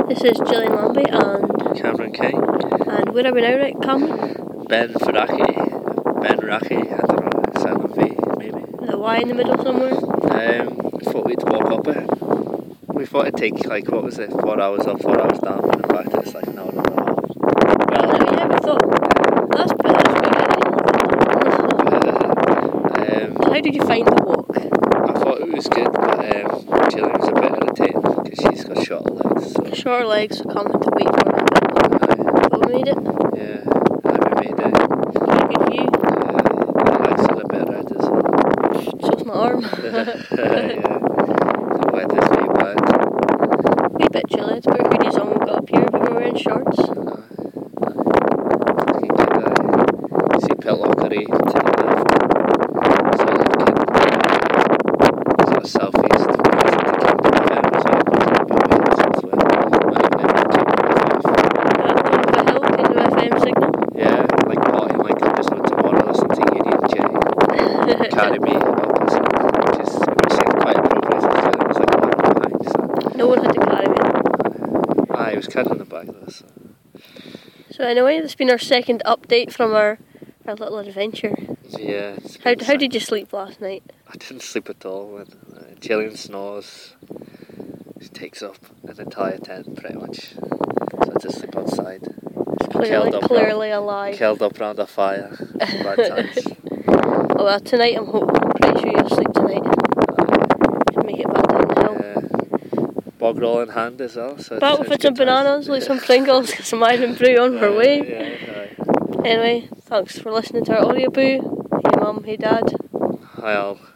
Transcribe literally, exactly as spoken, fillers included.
This is Gillian Lambie and Cameron King. And where are we now, right, Cameron? Ben Faraki. Ben Raki, I don't know, silent V, maybe. With a Y in the middle somewhere? Um, thought we'd walk up it. We thought it'd take, like, what was it, four hours up, four hours down, and in fact it's like an hour and a half. Well, oh, yeah, we thought, that's better, that's better. um, How did you find the walk? I thought it was good, but um, Gillian was a bit irritating, because she's got shorter legs. So. Shorter legs, so Cameron had to wait for it. But we made it. Yeah, yeah, we made it. Good view. Yeah, my legs are a bit red as well. So's my arm. Yeah, the weather's way bad. Wee bit chilly, it's put hoodies on when we got up here, but we were wearing shorts. Uh, you can get the seatbelt lockery to the left. So looking sort of southeast, facing the Kingdom of Heaven as well. It's a bit weird, so it's like, might have been At the top of a hill, Kingdom F M signal. yeah, like party, like there's loads of water, listen to Union J. Carry me up, which is which seemed quite appropriate because it was like a behind, so. No one had to carry me. Ah, he was carrying the bag though, so. So anyway, this has been our second update from our, our little adventure. Yeah. It's How, been how sick. did you sleep last night? I didn't sleep at all when uh, Gillian snores. She takes up an entire tent pretty much. So I just sleep outside. It's clearly, Curled up clearly a lie. Curled up round a fire. Bad times. Oh well, tonight I'm hoping, I'm pretty sure you'll sleep tonight. Just make it back down the hill. Yeah. Bog roll in hand as well. So But it's, we've it's had some good times. bananas, like some Pringles, some Iron Brew on our Uh, way. Yeah, right. Anyway, thanks for listening to our audio boo. Hey mum, hey dad. Hi all.